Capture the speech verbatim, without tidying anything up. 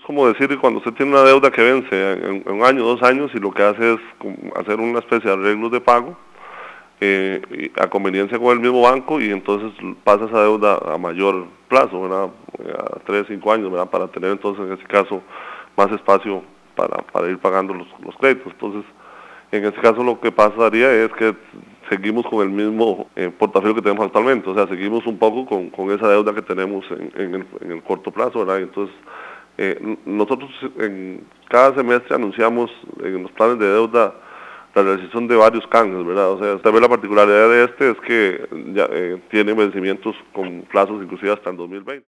como decir que cuando usted tiene una deuda que vence en, en un año, dos años, y lo que hace es hacer una especie de arreglos de pago eh, a conveniencia con el mismo banco, y entonces pasa esa deuda a mayor plazo, ¿verdad? A tres, cinco años, ¿verdad? Para tener entonces en ese caso más espacio para, para ir pagando los, los créditos. Entonces, en este caso lo que pasaría es que seguimos con el mismo eh, portafolio que tenemos actualmente, o sea, seguimos un poco con, con esa deuda que tenemos en, en, el, en el corto plazo, ¿verdad? Entonces, eh, nosotros en cada semestre anunciamos en los planes de deuda la realización de varios cambios, ¿verdad? O sea, tal vez la particularidad de este es que ya eh, tiene vencimientos con plazos inclusive hasta el dos mil veinte.